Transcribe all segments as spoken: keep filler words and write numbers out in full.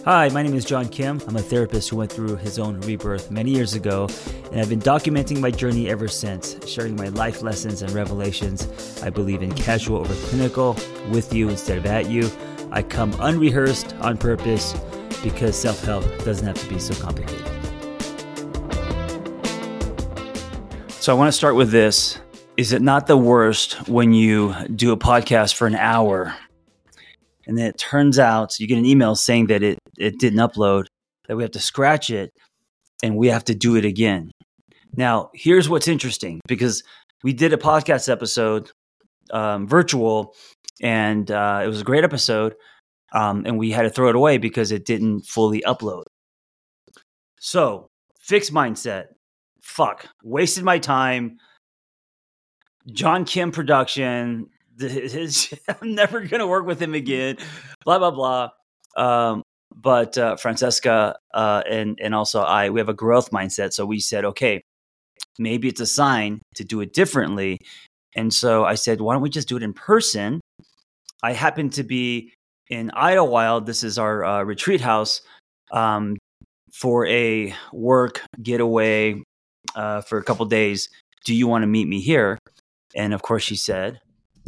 Hi, my name is John Kim. I'm a therapist who went through his own rebirth many years ago, and I've been documenting my journey ever since, sharing my life lessons and revelations. I believe in casual over clinical, with you instead of at you. I come unrehearsed on purpose because self-help doesn't have to be so complicated. So I want to start with this. Is it not the worst when you do a podcast for an hour and then it turns out you get an email saying that it, it didn't upload, that we have to scratch it and we have to do it again? Now, here's what's interesting, because we did a podcast episode, um, virtual, and uh, it was a great episode, um, and we had to throw it away because it didn't fully upload. So, fixed mindset. Fuck. Wasted my time. John Kim production. I'm never going to work with him again, blah, blah, blah. Um, but uh, Francesca uh, and, and also I, we have a growth mindset. So we said, okay, maybe it's a sign to do it differently. And so I said, why don't we just do it in person? I happen to be in Idlewild. This is our uh, retreat house um, for a work getaway uh, for a couple days. Do you want to meet me here? And of course she said,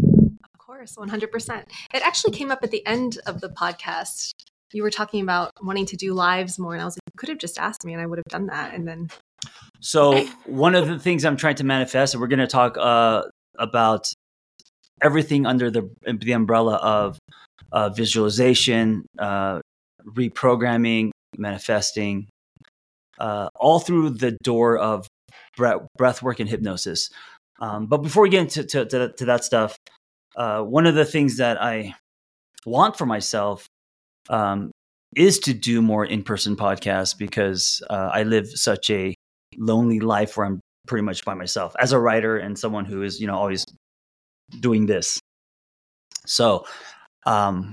one hundred percent. It actually came up at the end of the podcast. You were talking about wanting to do lives more, and I was like, you could have just asked me and I would have done that. And then so one of the things I'm trying to manifest, and we're going to talk uh, about everything under the the umbrella of uh, visualization, uh, reprogramming, manifesting, uh, all through the door of breath, breath work and hypnosis. Um, but before we get into to, to, to that stuff, Uh, one of the things that I want for myself um, is to do more in-person podcasts, because uh, I live such a lonely life where I'm pretty much by myself as a writer and someone who is, you know, always doing this. So um,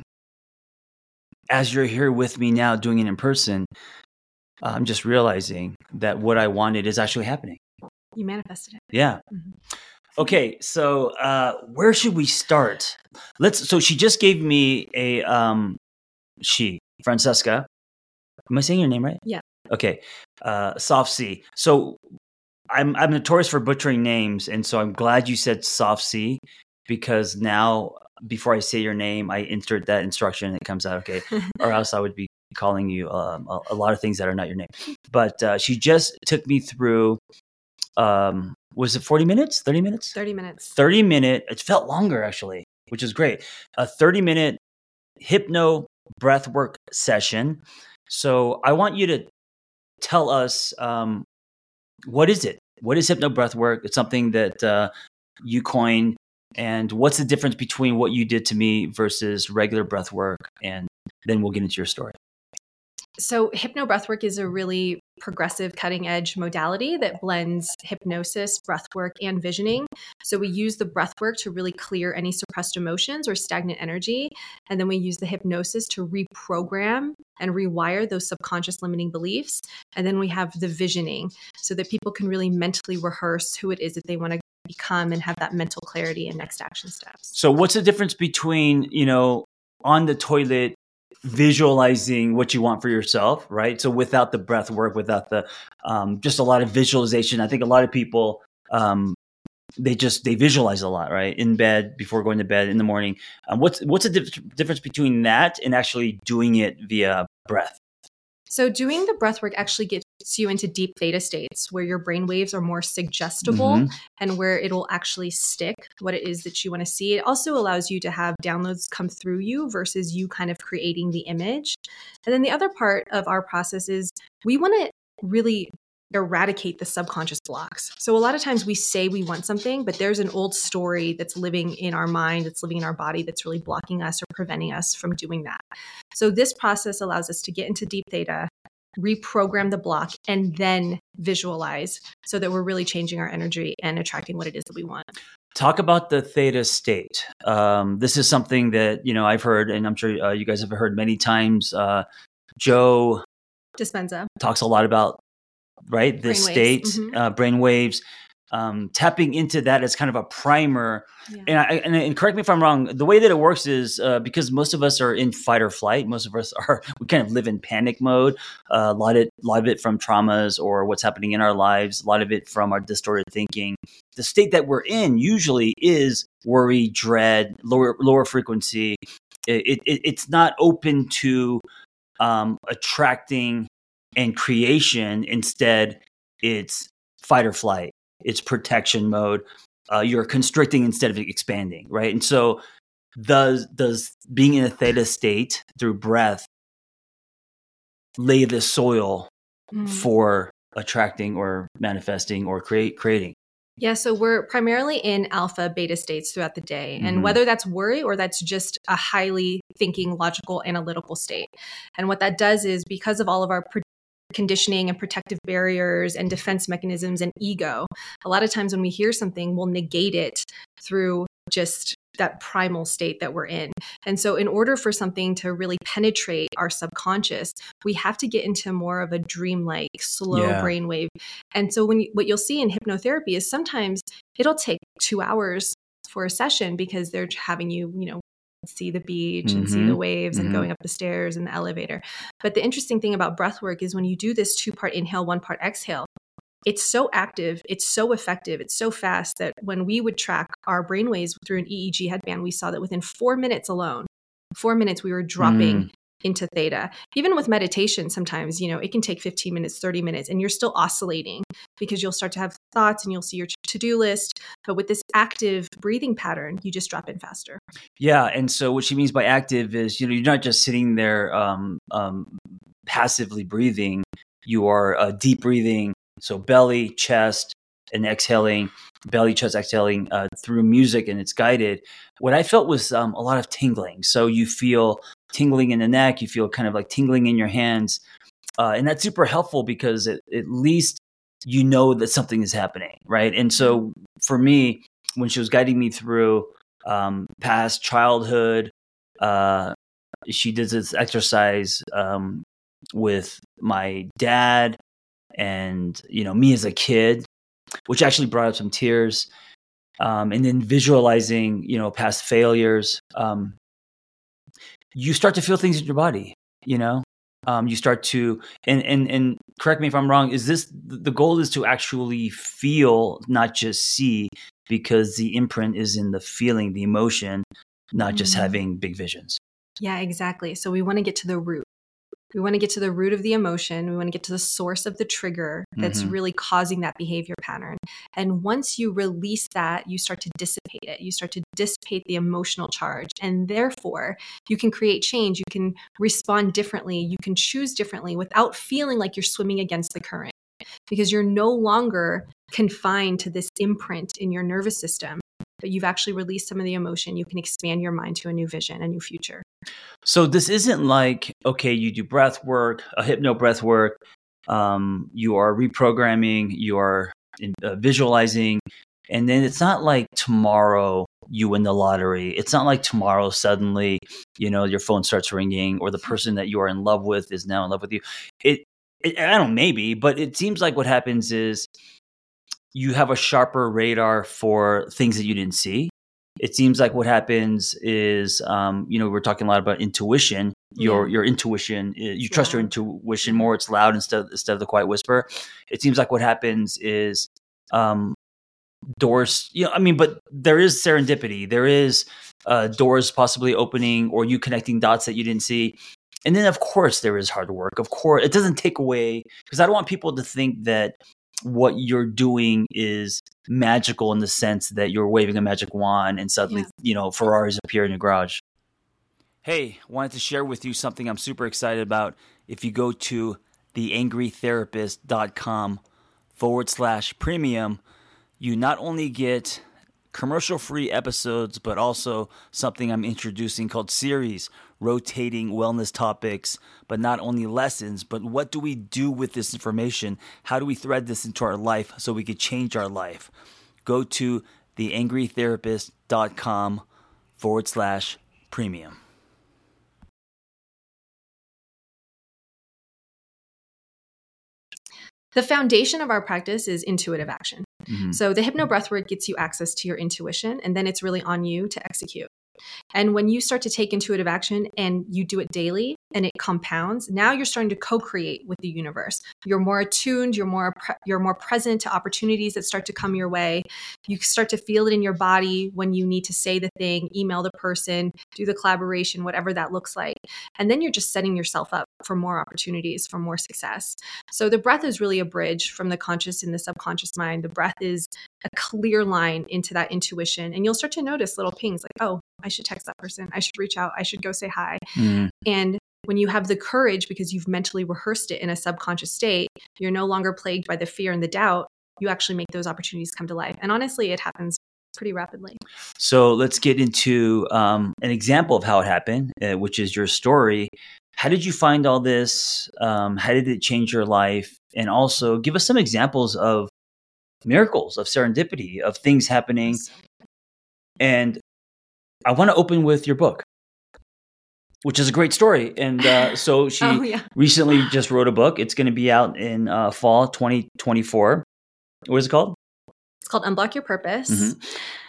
as you're here with me now doing it in person, I'm just realizing that what I wanted is actually happening. You manifested it. Yeah. Mm-hmm. Okay, so uh, where should we start? Let's. So she just gave me a um, she Francesca. Am I saying your name right? Yeah. Okay. Uh, Soft C. So I'm I'm notorious for butchering names, and so I'm glad you said Soft C, because now before I say your name, I insert that instruction and it comes out okay, or else I would be calling you um, a, a lot of things that are not your name. But uh, she just took me through. Um, was it forty minutes, thirty minutes? thirty minutes. thirty minute. It felt longer actually, which is great. A thirty minute hypno breathwork session. So I want you to tell us, um, what is it? What is hypno breathwork? It's something that uh, you coined, and what's the difference between what you did to me versus regular breathwork? And then we'll get into your story. So hypno breathwork is a really progressive, cutting edge modality that blends hypnosis, breathwork, and visioning. So we use the breathwork to really clear any suppressed emotions or stagnant energy. And then we use the hypnosis to reprogram and rewire those subconscious limiting beliefs. And then we have the visioning so that people can really mentally rehearse who it is that they want to become and have that mental clarity and next action steps. So what's the difference between, you know, on the toilet, visualizing what you want for yourself, right? So without the breath work, without the, um, just a lot of visualization. I think a lot of people, um, they just, they visualize a lot, right? In bed, before going to bed, in the morning. Um, what's, what's the dif- difference between that and actually doing it via breath? So doing the breath work actually gets you into deep theta states where your brain waves are more suggestible mm-hmm. and where it'll actually stick what it is that you want to see. It also allows you to have downloads come through you versus you kind of creating the image. And then the other part of our process is we want to really eradicate the subconscious blocks. So a lot of times we say we want something, but there's an old story that's living in our mind, that's living in our body, that's really blocking us or preventing us from doing that. So this process allows us to get into deep theta, reprogram the block, and then visualize so that we're really changing our energy and attracting what it is that we want. Talk about the theta state. Um, this is something that, you know, I've heard, and I'm sure uh, you guys have heard many times. Uh, Joe Dispenza talks a lot about, right, this brain state, waves. Mm-hmm. uh, brain waves. um, tapping into that as kind of a primer. Yeah. And, I, and, and correct me if I'm wrong, the way that it works is uh, because most of us are in fight or flight. Most of us are, we kind of live in panic mode. Uh, a lot of it, a lot of it from traumas or what's happening in our lives, a lot of it from our distorted thinking. The state that we're in usually is worry, dread, lower, lower frequency. It, it, it's not open to um, attracting and creation. Instead, it's fight or flight. It's protection mode. Uh, you're constricting instead of expanding, right? And so does does being in a theta state through breath lay the soil mm. for attracting or manifesting or create creating? Yeah, so we're primarily in alpha beta states throughout the day. And mm-hmm. whether that's worry or that's just a highly thinking, logical, analytical state. And what that does is because of all of our pre- conditioning and protective barriers and defense mechanisms and ego, a lot of times when we hear something, we'll negate it through just that primal state that we're in. And so in order for something to really penetrate our subconscious, we have to get into more of a dreamlike, slow yeah. brainwave. And so when you, what you'll see in hypnotherapy is sometimes it'll take two hours for a session because they're having you, you know, see the beach mm-hmm. and see the waves mm-hmm. and going up the stairs and the elevator. But the interesting thing about breath work is when you do this two part inhale, one part exhale, it's so active, it's so effective, it's so fast that when we would track our brainwaves through an E E G headband, we saw that within four minutes alone, four minutes we were dropping mm. into theta. Even with meditation, sometimes, you know, it can take fifteen minutes, thirty minutes, and you're still oscillating because you'll start to have thoughts and you'll see your to-do list. But with this active breathing pattern, you just drop in faster. Yeah. And so what she means by active is, you know, you're not just sitting there um, um, passively breathing, you are uh, deep breathing. So belly, chest, and exhaling, belly, chest, exhaling uh, through music, and it's guided. What I felt was um, a lot of tingling. So you feel tingling in the neck, you feel kind of like tingling in your hands. Uh, and that's super helpful because it, at least you know that something is happening, right? And so for me, when she was guiding me through um, past childhood, uh, she did this exercise um, with my dad, and, you know, me as a kid, which actually brought up some tears. Um, and then visualizing, you know, past failures, um, you start to feel things in your body, you know, um, you start to, and, and, and correct me if I'm wrong, is this, the goal is to actually feel, not just see, because the imprint is in the feeling, the emotion, not mm-hmm. just having big visions. Yeah, exactly. So we want to get to the root. We want to get to the root of the emotion. We want to get to the source of the trigger that's mm-hmm. really causing that behavior pattern. And once you release that, you start to dissipate it. You start to dissipate the emotional charge. And therefore, you can create change. You can respond differently. You can choose differently without feeling like you're swimming against the current, because you're no longer confined to this imprint in your nervous system, but you've actually released some of the emotion. You can expand your mind to a new vision, a new future. So this isn't like, okay, you do breath work, a hypno breath work, um, you are reprogramming, you are in, uh, visualizing, and then it's not like tomorrow you win the lottery. It's not like tomorrow suddenly, you know, your phone starts ringing or the person that you are in love with is now in love with you. It, it I don't know, maybe, but it seems like what happens is you have a sharper radar for things that you didn't see. It seems like what happens is, um, you know, we're talking a lot about intuition. Your yeah. your intuition, you it's trust loud. Your intuition more. It's loud instead of, instead of the quiet whisper. It seems like what happens is um, doors. You know, I mean, but there is serendipity. There is uh, doors possibly opening, or you connecting dots that you didn't see. And then, of course, there is hard work. Of course, it doesn't take away, because I don't want people to think that what you're doing is magical in the sense that you're waving a magic wand and suddenly, yeah. you know, Ferraris appear in your garage. Hey, wanted to share with you something I'm super excited about. If you go to theangrytherapist.com forward slash premium, you not only get commercial-free episodes, but also something I'm introducing called series, rotating wellness topics, but not only lessons, but what do we do with this information? How do we thread this into our life so we could change our life? Go to theangrytherapist.com forward slash premium. The foundation of our practice is intuitive action. Mm-hmm. So the hypno breathwork gets you access to your intuition, and then it's really on you to execute. And when you start to take intuitive action and you do it daily and it compounds, now you're starting to co-create with the universe. You're more attuned, you're more pre- you're more present to opportunities that start to come your way. You start to feel it in your body when you need to say the thing, email the person, do the collaboration, whatever that looks like. And then you're just setting yourself up for more opportunities, for more success. So the breath is really a bridge from the conscious and the subconscious mind. The breath is a clear line into that intuition. And you'll start to notice little pings like, oh, I should text that person. I should reach out. I should go say hi. Mm. And when you have the courage, because you've mentally rehearsed it in a subconscious state, you're no longer plagued by the fear and the doubt. You actually make those opportunities come to life. And honestly, it happens pretty rapidly. So let's get into um, an example of how it happened, uh, which is your story. How did you find all this? Um, how did it change your life? And also give us some examples of miracles, of serendipity, of things happening. And I want to open with your book, which is a great story. And uh, so she oh, yeah. recently just wrote a book. It's going to be out in uh, fall twenty twenty-four. What is it called? It's called Unblock Your Purpose. Mm-hmm.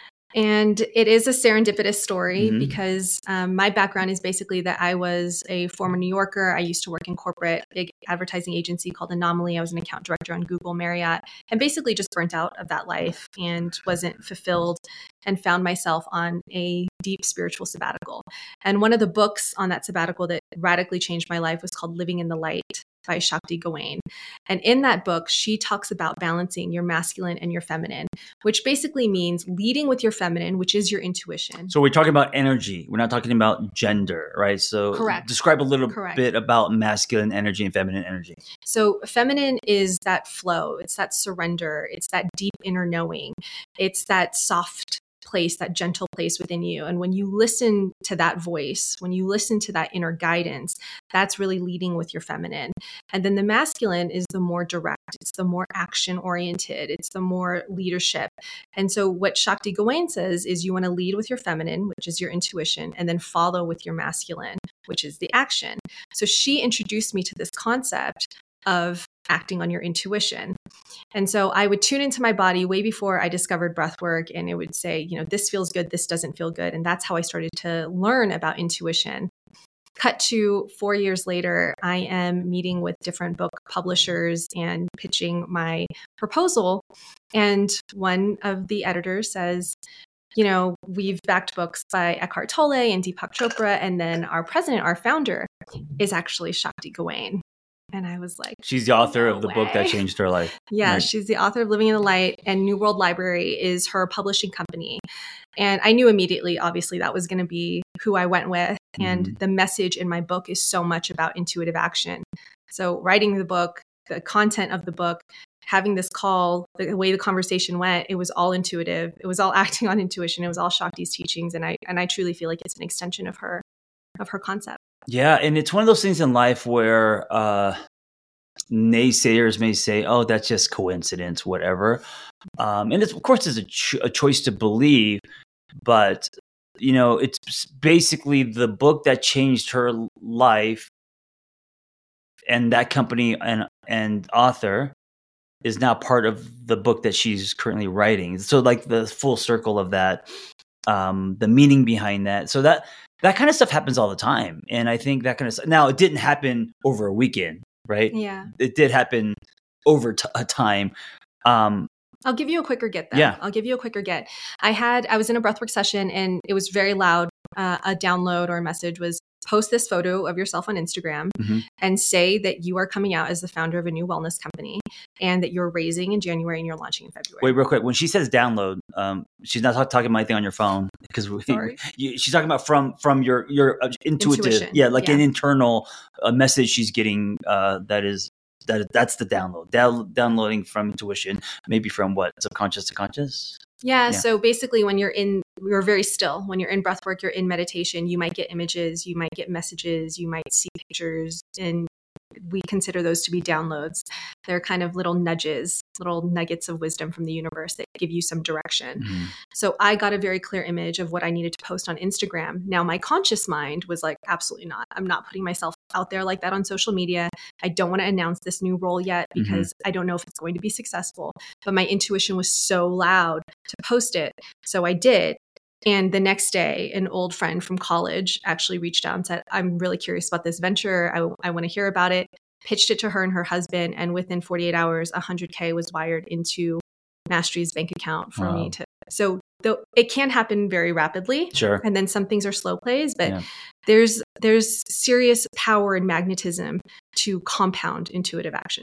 And it is a serendipitous story Mhm. because um, my background is basically that I was a former New Yorker. I used to work in corporate, big advertising agency called Anomaly. I was an account director on Google, Marriott, and basically just burnt out of that life and wasn't fulfilled and found myself on a deep spiritual sabbatical. And one of the books on that sabbatical that radically changed my life was called Living in the Light by Shakti Gawain. And in that book, she talks about balancing your masculine and your feminine, which basically means leading with your feminine, which is your intuition. So we're talking about energy. We're not talking about gender, right? So Correct. describe a little Correct. bit about masculine energy and feminine energy. So feminine is that flow. It's that surrender. It's that deep inner knowing. It's that soft place, that gentle place within you. And when you listen to that voice, when you listen to that inner guidance, that's really leading with your feminine. And then the masculine is the more direct. It's the more action oriented. It's the more leadership. And so what Shakti Gawain says is you want to lead with your feminine, which is your intuition, and then follow with your masculine, which is the action. So she introduced me to this concept of acting on your intuition. And so I would tune into my body way before I discovered breath work, and it would say, you know, this feels good, this doesn't feel good. And that's how I started to learn about intuition. Cut to four years later, I am meeting with different book publishers and pitching my proposal. And one of the editors says, you know, we've backed books by Eckhart Tolle and Deepak Chopra, and then our president, our founder, is actually Shakti Gawain. And I was like, she's the author no of the way. book that changed her life. Yeah, Right. She's the author of Living in the Light, and New World Library is her publishing company. And I knew immediately, obviously, that was going to be who I went with. Mm-hmm. And the message in my book is so much about intuitive action. So writing the book, the content of the book, having this call, the way the conversation went, it was all intuitive. It was all acting on intuition. It was all Shakti's teachings. And I and I truly feel like it's an extension of her, of her concept. Yeah, and it's one of those things in life where uh, naysayers may say, "Oh, that's just coincidence, whatever." Um, and it's, of course, it's a, ch- a choice to believe, but you know, it's basically the book that changed her life, and that company and and author is now part of the book that she's currently writing. So, like the full circle of that, um, the meaning behind that. So that. That kind of stuff happens all the time. And I think that kind of stuff. Now, it didn't happen over a weekend, right? Yeah. It did happen over t- a time. Um, I'll give you a quicker get though. Yeah. I'll give you a quicker get. I had, I was in a breathwork session and it was very loud. Uh, a download or a message was post this photo of yourself on Instagram mm-hmm. and say that you are coming out as the founder of a new wellness company and that you're raising in January and you're launching in February. Wait, real quick. When she says download, um, she's not talk- talking about anything on your phone because she's talking about from from your your uh, intuitive, Intuition. yeah, like yeah. an internal uh, message she's getting. Uh, that is that that's the download. Down- downloading from intuition, maybe from what subconscious to conscious. Yeah, Yeah. So basically when you're in, you're very still. When you're in breath work, you're in meditation, you might get images, you might get messages, you might see pictures, and we consider those to be downloads. They're kind of little nudges, little nuggets of wisdom from the universe that give you some direction. Mm-hmm. So I got a very clear image of what I needed to post on Instagram. Now my conscious mind was like, absolutely not. I'm not putting myself out there like that on social media. I don't want to announce this new role yet because mm-hmm. I don't know if it's going to be successful. But my intuition was so loud to post it. So I did. And the next day, an old friend from college actually reached out and said, I'm really curious about this venture. I, I want to hear about it. Pitched it to her and her husband. And within forty-eight hours, one hundred K was wired into Mastery's bank account for wow. me to. So though it can happen very rapidly. Sure. And then some things are slow plays, but yeah. there's there's serious power and magnetism to compound intuitive action.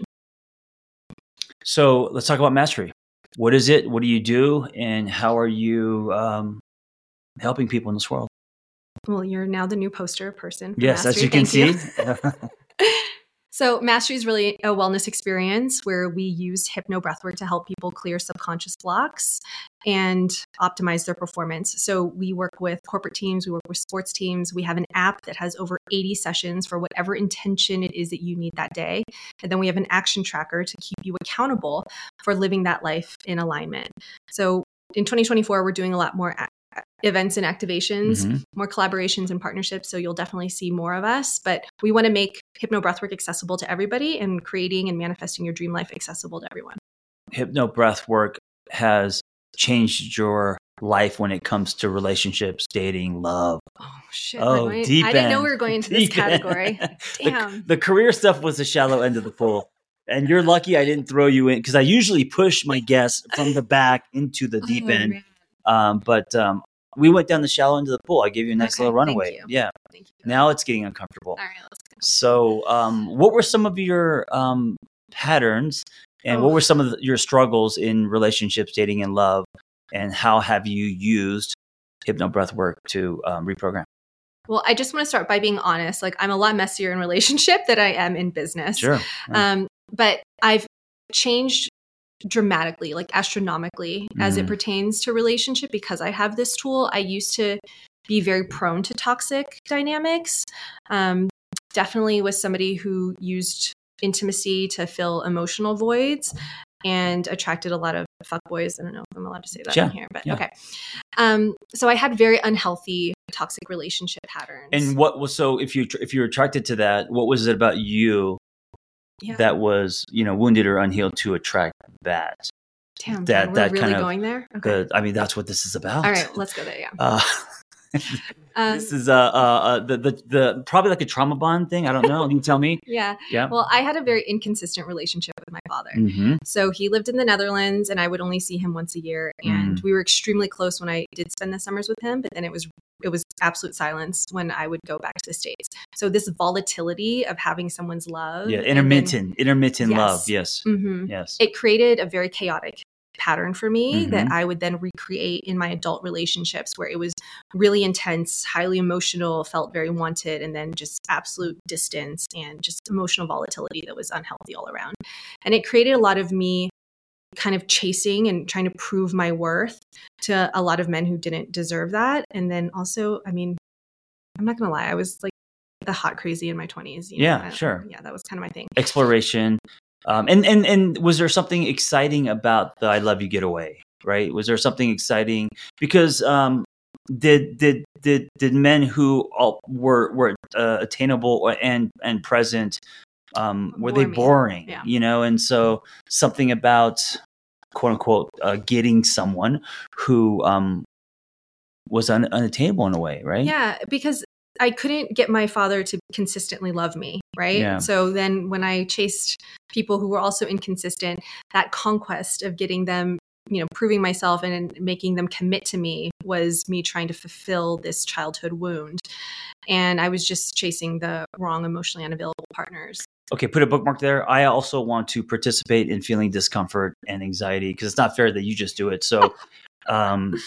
So let's talk about Mastery. What is it? What do you do? And how are you um, helping people in this world? Well, you're now the new poster person. For yes, Mastery. as you can Thank see. You. So Mastery is really a wellness experience where we use hypno breathwork to help people clear subconscious blocks and optimize their performance. So we work with corporate teams, we work with sports teams. We have an app that has over eighty sessions for whatever intention it is that you need that day. And then we have an action tracker to keep you accountable for living that life in alignment. So in twenty twenty-four, we're doing a lot more a- events and activations, mm-hmm. more collaborations and partnerships. So you'll definitely see more of us, but we want to make hypno breathwork accessible to everybody and creating and manifesting your dream life accessible to everyone. Hypno breathwork has changed your life when it comes to relationships, dating, love. Oh shit. Oh, I, deep I didn't know we were going into this category. Damn. The, the career stuff was the shallow end of the pool. And you're lucky I didn't throw you in because I usually push my guests from the back into the deep oh, end. Man. Um, but um, we went down the shallow end of the pool. I gave you a nice okay, little runaway. Thank you. Yeah. Thank you. Now it's getting uncomfortable. All right, let's go. So um, what were some of your um, patterns and oh. what were some of the, your struggles in relationships, dating, and love? And how have you used hypno breathwork to um, reprogram? Well, I just want to start by being honest. Like I'm a lot messier in relationship than I am in business. Sure. Yeah. Um, but I've changed dramatically, like astronomically, mm-hmm. as it pertains to relationship because I have this tool. I used to be very prone to toxic dynamics. Um, definitely was somebody who used intimacy to fill emotional voids and attracted a lot of fuckboys. I don't know if I'm allowed to say that yeah. in here, but yeah. okay. Um, so I had very unhealthy toxic relationship patterns. And what was, so if you, if you're attracted to that, what was it about you Yeah. that was, you know, wounded or unhealed to attract that? Damn, that, we're that really kind of, going there? Okay. The, I mean, that's what this is about. All right, let's go there, yeah. Uh, um, this is uh, uh, the, the, the, probably like a trauma bond thing. I don't know. Can you tell me? Yeah. Yeah. Well, I had a very inconsistent relationship with my father. Mm-hmm. So he lived in the Netherlands and I would only see him once a year. And mm. we were extremely close when I did spend the summers with him, but then it was it was absolute silence when I would go back to the States. So this volatility of having someone's love. Yeah, intermittent, then, intermittent yes. love. Yes. Mm-hmm. Yes. It created a very chaotic pattern for me mm-hmm. that I would then recreate in my adult relationships where it was really intense, highly emotional, felt very wanted, and then just absolute distance and just emotional volatility that was unhealthy all around. And it created a lot of me kind of chasing and trying to prove my worth to a lot of men who didn't deserve that. And then also, I mean, I'm not going to lie, I was like the hot crazy in my twenties. You know? Yeah, sure. Yeah, that was kind of my thing. Exploration. Um, and, and, and was there something exciting about the I Love You Getaway, right? Was there something exciting? Because um, did, did, did, did men who all were, were uh, attainable and, and present, um, were Bore they me. boring, yeah. you know? And so something about quote unquote, uh, getting someone who um, was un- unattainable in a way, right? Yeah, because I couldn't get my father to consistently love me, right? Yeah. So then when I chased people who were also inconsistent, that conquest of getting them, you know, proving myself and making them commit to me was me trying to fulfill this childhood wound. And I was just chasing the wrong emotionally unavailable partners. Okay, put a bookmark there. I also want to participate in feeling discomfort and anxiety because it's not fair that you just do it. So um,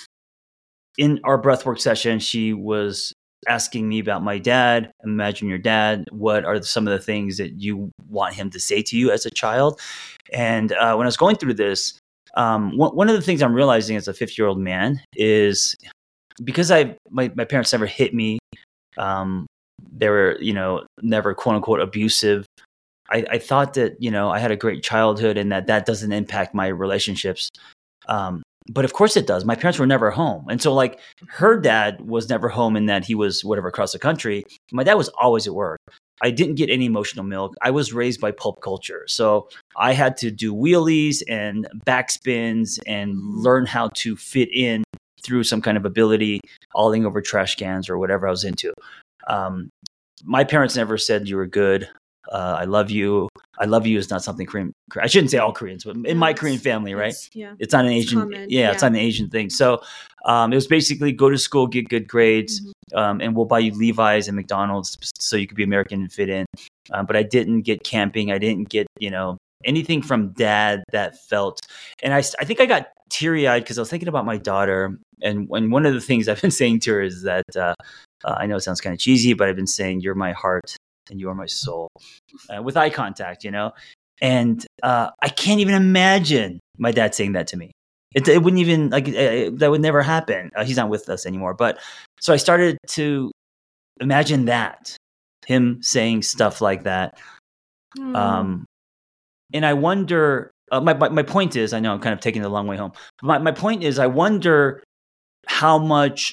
in our breathwork session, she was asking me about my dad. Imagine your dad. What are some of the things that you want him to say to you as a child? And uh, when I was going through this, um, one, one of the things I'm realizing as a fifty-year-old man is because I my, my parents never hit me. Um, they were, you know, never quote unquote abusive. I, I thought that, you know, I had a great childhood and that that doesn't impact my relationships. Um, but of course it does. My parents were never home. And so like her dad was never home in that he was whatever across the country. My dad was always at work. I didn't get any emotional milk. I was raised by pulp culture. So I had to do wheelies and backspins and learn how to fit in through some kind of ability, hauling over trash cans or whatever I was into. Um, my parents never said you were good. Uh, I love you. I love you is not something Korean. I shouldn't say all Koreans, but in No, my it's- Korean family, right? it's- yeah. It's not an It's Asian. common, Yeah, yeah. it's not an Asian thing. So um, it was basically go to school, get good grades, Mhm. um, and we'll buy you Levi's and McDonald's so you could be American and fit in. Um, but I didn't get camping. I didn't get, you know, anything from dad that felt. And I, I think I got teary eyed because I was thinking about my daughter. And when one of the things I've been saying to her is that uh, uh, I know it sounds kind of cheesy, but I've been saying you're my heart and you are my soul uh, with eye contact, you know. And uh, I can't even imagine my dad saying that to me. It, it wouldn't even like uh, that would never happen. Uh, he's not with us anymore. But so I started to imagine that him saying stuff like that. Mm. Um, and I wonder. Uh, my, my my point is, I know I'm kind of taking the long way home. But my my point is, I wonder how much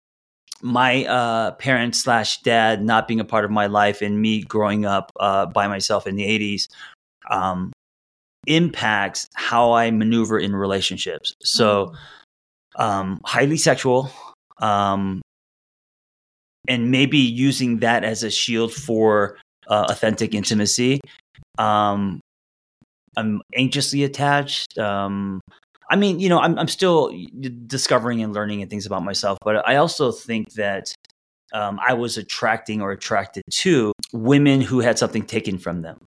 my uh, parents slash dad not being a part of my life and me growing up uh, by myself in the eighties. Um, impacts how I maneuver in relationships. So, um, highly sexual, um, and maybe using that as a shield for uh, authentic intimacy. Um, I'm anxiously attached. Um, I mean, you know, I'm I'm still discovering and learning and things about myself, but I also think that um, I was attracting or attracted to women who had something taken from them.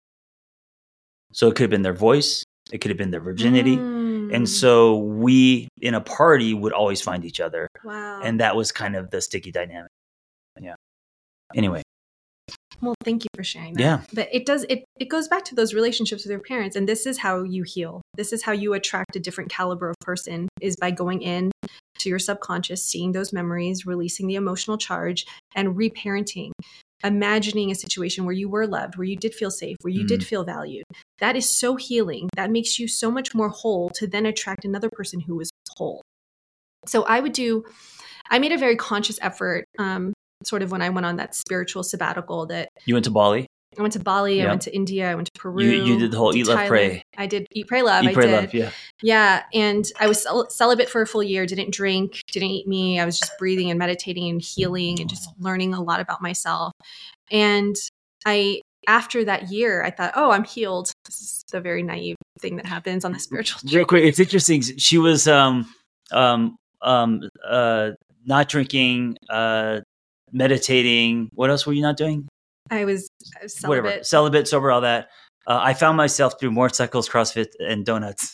So it could have been their voice. It could have been their virginity. Mm. And so we, in a party, would always find each other. Wow. And that was kind of the sticky dynamic. Yeah. Anyway. Well, thank you for sharing that. Yeah. But it does, it, it goes back to those relationships with your parents. And this is how you heal. This is how you attract a different caliber of person, is by going in to your subconscious, seeing those memories, releasing the emotional charge, and reparenting. Imagining a situation where you were loved, where you did feel safe, where you mm. did feel valued. That is so healing. That makes you so much more whole to then attract another person who is whole. So I would do, I made a very conscious effort, um, sort of when I went on that spiritual sabbatical that. You went to Bali? I went to Bali, yep. I went to India, I went to Peru. You, you did the whole Eat, Love, Pray. I did Eat, Pray, Love. Eat, I Pray, did. Love, yeah. Yeah. And I was cel- celibate for a full year, didn't drink, didn't eat meat. I was just breathing and meditating and healing and just learning a lot about myself. And I, after that year, I thought, oh, I'm healed. This is the very naive thing that happens on the spiritual journey. Real quick, it's interesting. She was um, um, um, uh, not drinking, uh, meditating. What else were you not doing? I was, I was celibate. Whatever. Celibate, sober, all that. Uh, I found myself through motorcycles, CrossFit, and donuts.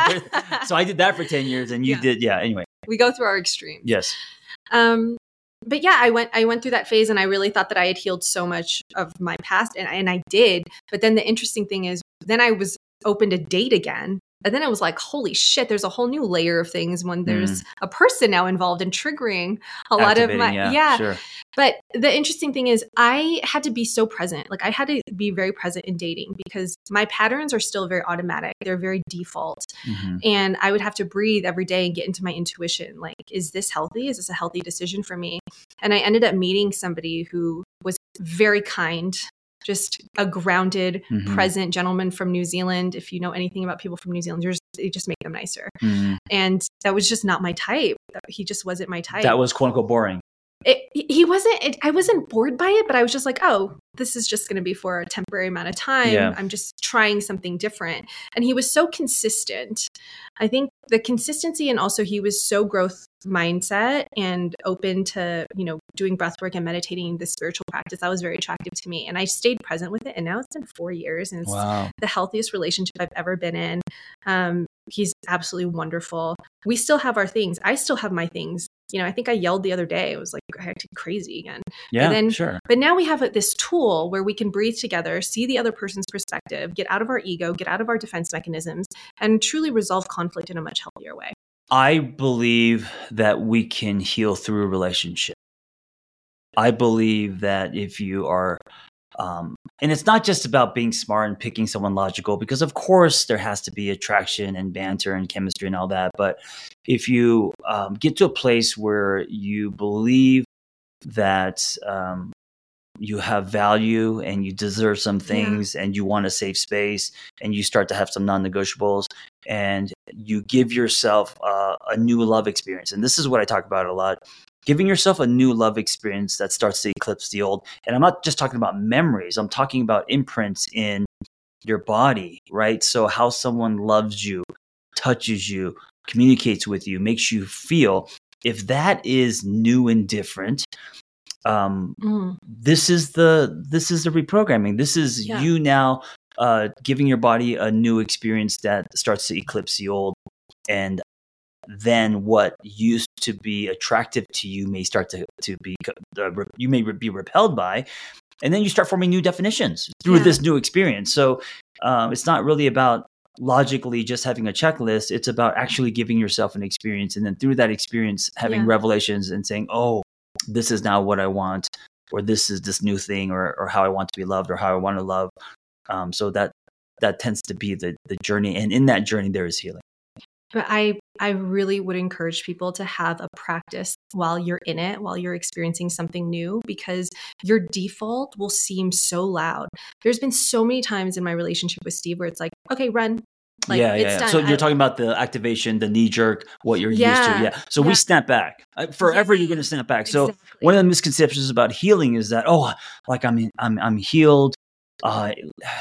So I did that for ten years, and you yeah. did, yeah. Anyway, we go through our extremes. Yes. Um, but yeah, I went. I went through that phase, and I really thought that I had healed so much of my past, and and I did. But then the interesting thing is, then I was open to date again. And then it was like, holy shit, there's a whole new layer of things when there's mm. a person now involved in triggering a lot of my, yeah. yeah. Sure. But the interesting thing is I had to be so present. Like I had to be very present in dating because my patterns are still very automatic. They're very default. Mm-hmm. And I would have to breathe every day and get into my intuition. Like, is this healthy? Is this a healthy decision for me? And I ended up meeting somebody who was very kind, just a grounded, mm-hmm. present gentleman from New Zealand. If you know anything about people from New Zealand, just, they just make them nicer. Mm-hmm. And that was just not my type. He just wasn't my type. That was quote unquote boring. It, he wasn't, it, I wasn't bored by it, but I was just like, oh, this is just going to be for a temporary amount of time. Yeah. I'm just trying something different. And he was so consistent. I think the consistency, and also he was so growth mindset and open to, you know, doing breath work and meditating, the spiritual practice, that was very attractive to me. And I stayed present with it. And now it's been four years and it's wow. the healthiest relationship I've ever been in. Um, he's absolutely wonderful. We still have our things. I still have my things. You know, I think I yelled the other day. I was like, I acted crazy again. Yeah, then, sure. But now we have this tool where we can breathe together, see the other person's perspective, get out of our ego, get out of our defense mechanisms, and truly resolve conflict in a much healthier way. I believe that we can heal through a relationship. I believe that if you are, um, and it's not just about being smart and picking someone logical, because of course there has to be attraction and banter and chemistry and all that. But if you um, get to a place where you believe that um, you have value and you deserve some things, yeah. and you want a safe space, and you start to have some non-negotiables, and you give yourself uh, a new love experience. And this is what I talk about a lot. Giving yourself a new love experience that starts to eclipse the old. And I'm not just talking about memories. I'm talking about imprints in your body, right? So how someone loves you, touches you, communicates with you, makes you feel. If that is new and different, um, mm. this is the this is the reprogramming. This is yeah. you now uh, giving your body a new experience that starts to eclipse the old, and then what used to be attractive to you may start to to be uh, you may be repelled by, and then you start forming new definitions through yeah. this new experience. So um, it's not really about logically just having a checklist. It's about actually giving yourself an experience, and then through that experience having yeah. revelations and saying, oh, this is now what I want, or this is this new thing, or or how I want to be loved, or how I want to love. Um, so that that tends to be the the journey, and in that journey there is healing. But I, I really would encourage people to have a practice while you're in it, while you're experiencing something new, because your default will seem so loud. There's been so many times in my relationship with Steve where it's like, okay, run. Like, yeah, it's yeah. done. So you're I, talking about the activation, the knee jerk, what you're yeah, used to. Yeah. So yeah. we snap back. Forever, yeah. you're going to snap back. So exactly. one of the misconceptions about healing is that, oh, like I'm I'm I'm healed. Uh,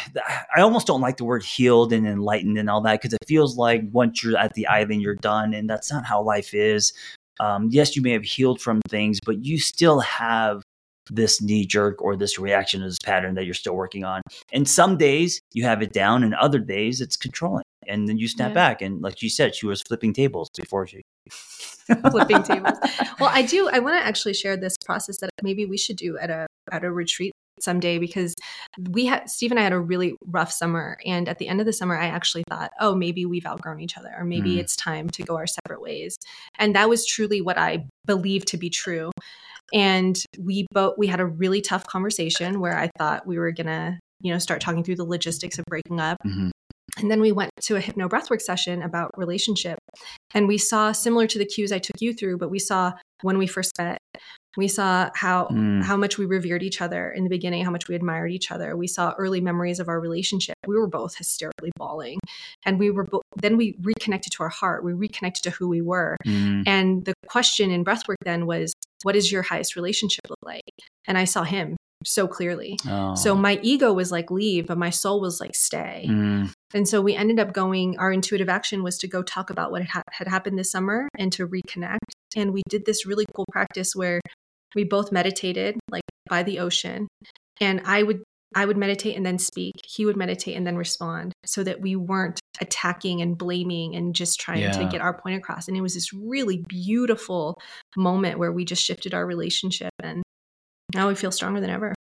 I almost don't like the word healed and enlightened and all that, because it feels like once you're at the island, you're done. And that's not how life is. Um, yes, you may have healed from things, but you still have this knee jerk or this reaction to this pattern that you're still working on. And some days you have it down, and other days it's controlling. And then you snap yeah. back. And like you said, she was flipping tables before she. flipping tables. Well, I do. I want to actually share this process that maybe we should do at a at a retreat someday, because we had Steve and I had a really rough summer, and at the end of the summer I actually thought, oh, maybe we've outgrown each other, or maybe mm. it's time to go our separate ways. And that was truly what I believed to be true. And we both we had a really tough conversation where I thought we were gonna, you know, start talking through the logistics of breaking up. Mm-hmm. And then we went to a hypno breathwork session about relationship, and we saw, similar to the cues I took you through, but we saw when we first met, we saw how mm. how much we revered each other in the beginning, how much we admired each other. We saw early memories of our relationship. We were both hysterically bawling, and we were bo- then we reconnected to our heart. We reconnected to who we were. Mm. And the question in breathwork then was, what does your highest relationship look like? And I saw him so clearly. Oh. So my ego was like, leave, but my soul was like, stay. Mm. And so we ended up going, our intuitive action was to go talk about what had, had happened this summer and to reconnect. And we did this really cool practice where we both meditated like by the ocean, and I would I would meditate and then speak. He would meditate and then respond, so that we weren't attacking and blaming and just trying yeah. to get our point across. And it was this really beautiful moment where we just shifted our relationship, and now we feel stronger than ever.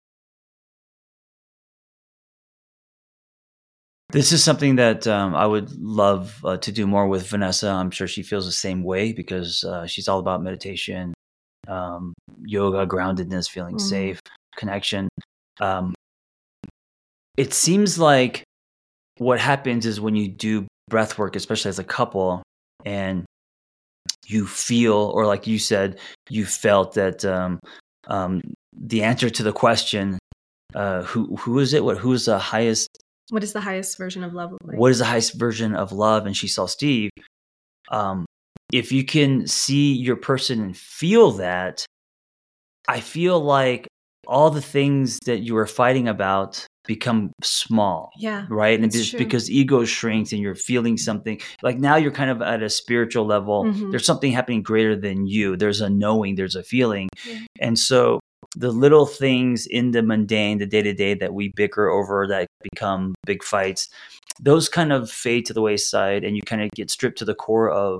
This is something that um, I would love uh, to do more with Vanessa. I'm sure she feels the same way, because uh, she's all about meditation, um, yoga, groundedness, feeling mm. safe, connection. Um, it seems like what happens is when you do breath work, especially as a couple, and you feel, or like you said, you felt that um, um, the answer to the question, uh, who who is it? What who is the highest? What is the highest version of love? Like? What is the highest version of love? And she saw Steve. Um, if you can see your person and feel that, I feel like all the things that you were fighting about become small. Yeah. Right. And it's because ego shrinks and you're feeling something like now you're kind of at a spiritual level. Mm-hmm. There's something happening greater than you. There's a knowing, there's a feeling. Yeah. And so the little things in the mundane, the day to day that we bicker over that become big fights, those kind of fade to the wayside, and you kind of get stripped to the core of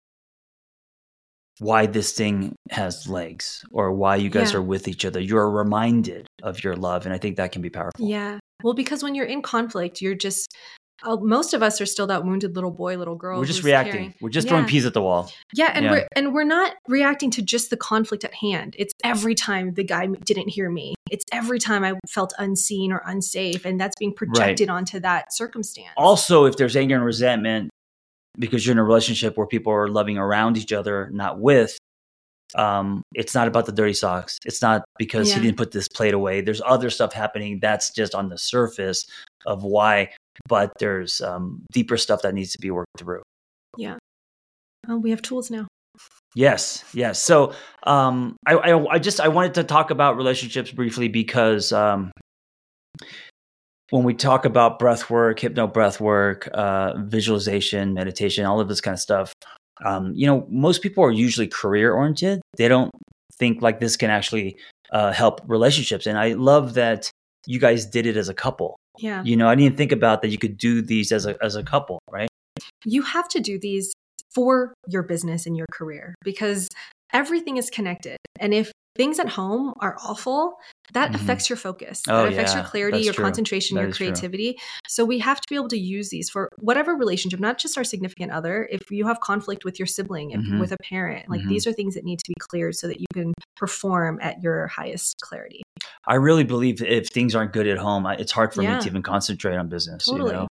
why this thing has legs, or why you guys yeah. are with each other. You're reminded of your love. And I think that can be powerful. Yeah. Well, because when you're in conflict, you're just, uh, most of us are still that wounded little boy, little girl. We're just reacting. Carrying. We're just yeah. throwing peas at the wall. Yeah. And yeah. we're, and we're not reacting to just the conflict at hand. It's every time the guy didn't hear me. It's every time I felt unseen or unsafe. And that's being projected right. onto that circumstance. Also, if there's anger and resentment, because you're in a relationship where people are loving around each other, not with, Um, it's not about the dirty socks. It's not because Yeah. he didn't put this plate away. There's other stuff happening that's just on the surface of why, but there's um, deeper stuff that needs to be worked through. Yeah. Well, we have tools now. Yes, yes. So um, I, I, I just I wanted to talk about relationships briefly because um, when we talk about breath work, hypno breath work, uh, visualization, meditation, all of this kind of stuff, um, you know, most people are usually career oriented. They don't think like this can actually uh, help relationships. And I love that you guys did it as a couple. Yeah. You know, I didn't think about that you could do these as a as a couple, right? You have to do these for your business and your career because everything is connected. And if things at home are awful, that Mhm. affects your focus. Oh, that affects yeah. your clarity, That's your true. concentration, That your is true. creativity. So we have to be able to use these for whatever relationship, not just our significant other. If you have conflict with your sibling, if, Mhm. with a parent, like Mhm. these are things that need to be cleared so that you can perform at your highest clarity. I really believe that if things aren't good at home, I- it's hard for me Yeah. to even concentrate on business. Totally. You know.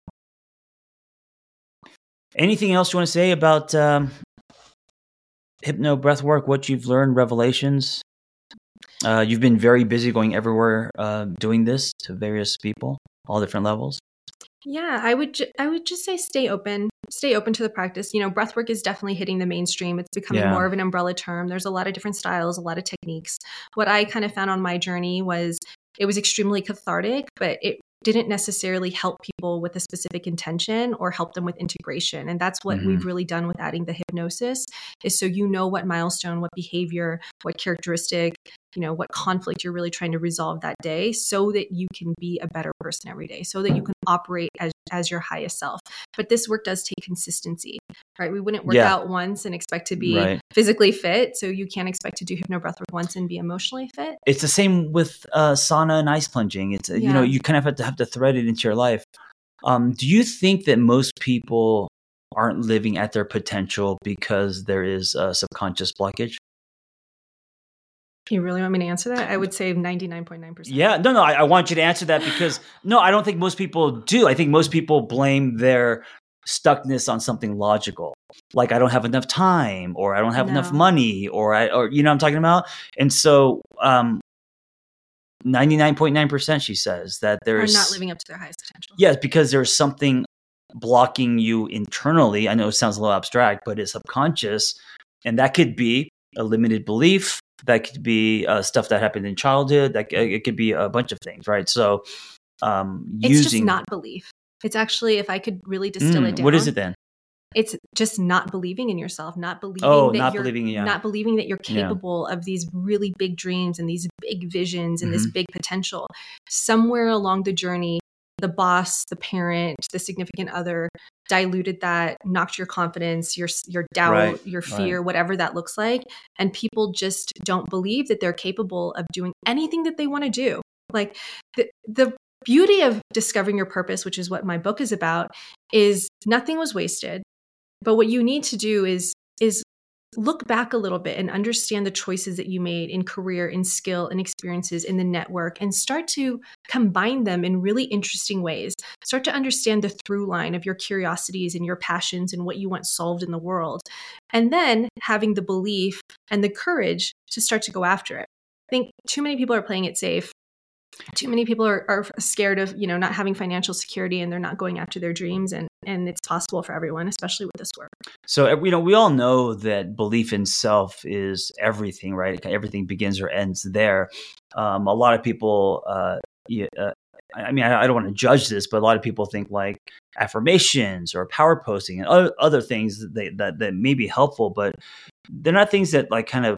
Anything else you want to say about um, hypno breath work? What you've learned, revelations? Uh, you've been very busy going everywhere, uh, doing this to various people, all different levels. Yeah, I would ju- I would just say stay open. Stay open to the practice. You know, breathwork is definitely hitting the mainstream. It's becoming Yeah. more of an umbrella term. There's a lot of different styles, a lot of techniques. What I kind of found on my journey was it was extremely cathartic, but it didn't necessarily help people with a specific intention or help them with integration. And that's what Mhm. we've really done with adding the hypnosis is so you know what milestone, what behavior, what characteristic, you know, what conflict you're really trying to resolve that day so that you can be a better person every day, so that you can operate as, as your highest self. But this work does take consistency, right? We wouldn't work Yeah. out once and expect to be Right. physically fit. So you can't expect to do hypno breathwork once and be emotionally fit. It's the same with uh, sauna and ice plunging. It's uh, you know Yeah. you kind of have to have to thread it into your life. Um, do you think that most people aren't living at their potential because there is a subconscious blockage? You really want me to answer that? I would say ninety-nine point nine percent. Yeah, no, no. I, I want you to answer that because no, I don't think most people do. I think most people blame their stuckness on something logical, like I don't have enough time, or I don't have enough No. money, or I, or you know, what I'm talking about. And so, um, ninety-nine point nine percent, she says that Are there's not living up to their highest potential. yes, because there's something blocking you internally. I know it sounds a little abstract, but it's subconscious, and that could be a limited belief. That could be uh, stuff that happened in childhood. That it could be a bunch of things, right? So, um, It's using just not belief. It's actually, if I could really distill Mm, it down, what is it then? it's just not believing in yourself, not believing Oh, that not you're believing, yeah. not believing that you're Yeah. capable of these really big dreams and these big visions and this Mhm. big potential. Somewhere along the journey, the boss, the parent, the significant other diluted that, knocked your confidence, your your doubt, Right, your right. fear, whatever that looks like, and people just don't believe that they're capable of doing anything that they want to do. Like the the beauty of discovering your purpose, which is what my book is about, is nothing was wasted. But what you need to do is is look back a little bit and understand the choices that you made in career, in skill, in experiences, in the network, and start to combine them in really interesting ways. Start to understand the through line of your curiosities and your passions and what you want solved in the world. And then having the belief and the courage to start to go after it. I think too many people are playing it safe. Too many people are, are scared of, you know, not having financial security, and they're not going after their dreams. And, and it's possible for everyone, especially with this work. So uh, you know, we all know that belief in self is everything, right? Everything begins or ends there. Um, a lot of people, uh, yeah, uh, I mean, I, I don't want to judge this, but a lot of people think like affirmations or power posting and other, other things that, they, that that may be helpful, but they're not things that like kind of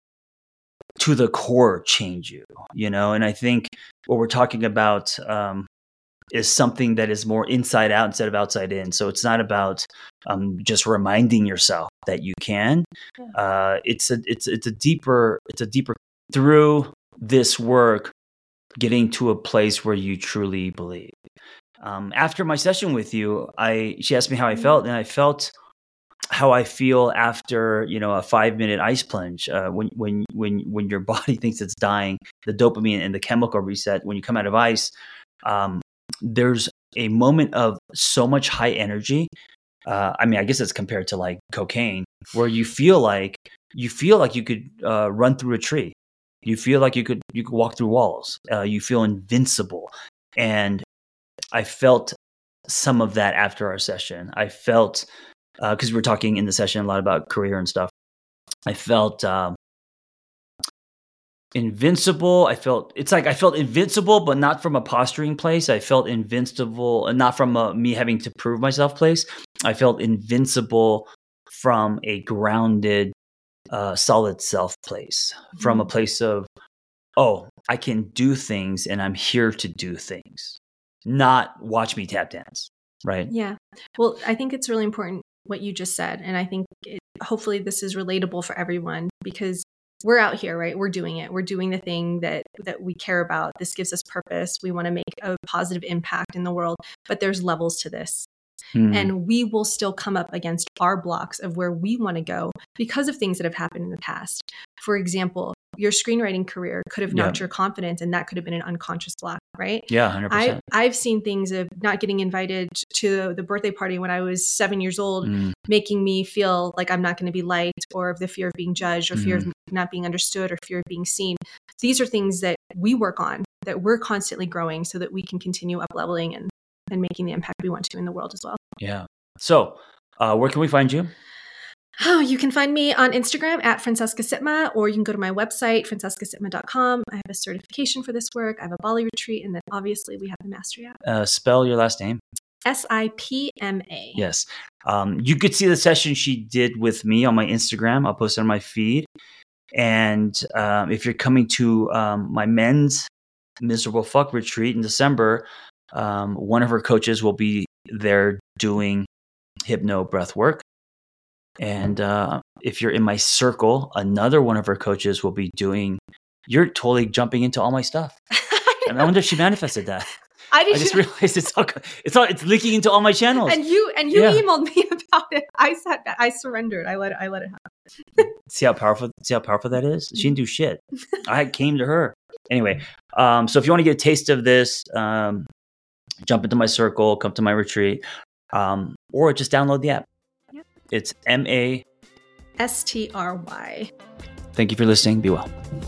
to the core change you, you know. And I think what we're talking about um, is something that is more inside out instead of outside in. So it's not about um, just reminding yourself that you can. Yeah. Uh, it's a it's it's a deeper it's a deeper through this work, getting to a place where you truly believe. Um, after my session with you, I she asked me how I felt, and I felt how I feel after, you know, a five minute ice plunge. Uh, when when when when your body thinks it's dying, the dopamine and the chemical reset when you come out of ice. Um, there's a moment of so much high energy Uh, I mean, I guess it's compared to like cocaine, where you feel like you feel like you could uh, run through a tree. You feel like you could you could walk through walls. Uh, you feel invincible, and I felt some of that after our session. I felt because uh, we were talking in the session a lot about career and stuff. I felt um, invincible. I felt it's like I felt invincible, but not from a posturing place. I felt invincible, and not from a, me having to prove myself place. I felt invincible from a grounded, uh, solid self place, mm-hmm. from a place of, oh, I can do things, and I'm here to do things, not watch me tap dance. Right? Yeah. Well, I think it's really important what you just said, and I think it, hopefully this is relatable for everyone because we're out here, right? We're doing it. We're doing the thing that that we care about. This gives us purpose. We want to make a positive impact in the world, but there's levels to this. Hmm. And we will still come up against our blocks of where we want to go because of things that have happened in the past. For example, your screenwriting career could have knocked yeah. your confidence, and that could have been an unconscious block, right? Yeah, one hundred percent. I, I've seen things of not getting invited to the birthday party when I was seven years old, mm. making me feel like I'm not going to be liked, or of the fear of being judged, or mm. fear of not being understood, or fear of being seen. These are things that we work on, that we're constantly growing so that we can continue up-leveling and, and making the impact we want to in the world as well. Yeah. So uh, where can we find you? Oh, you can find me on Instagram at Francesca Sitma, or you can go to my website, francesca sitma dot com. I have a certification for this work. I have a Bali retreat, and then obviously we have the Mastery app. Uh, spell your last name. S I P M A. Yes. Um, you could see the session she did with me on my Instagram. I'll post it on my feed. And um, if you're coming to um, my men's Miserable Fuck retreat in December, um, one of her coaches will be there doing hypno breath work. And uh, if you're in my circle, another one of her coaches will be doing, you're totally jumping into all my stuff. And I wonder if she manifested that. I, did I just realized it's all, it's all, it's leaking into all my channels. And you, and you yeah. emailed me about it. I sat back, I surrendered. I let it, I let it happen. See how powerful, see how powerful that is? She didn't do shit. I came to her. Anyway. Um, so if you want to get a taste of this, um, jump into my circle, come to my retreat, um, or just download the app. Yep. It's M A S T R Y. Thank you for listening. Be well.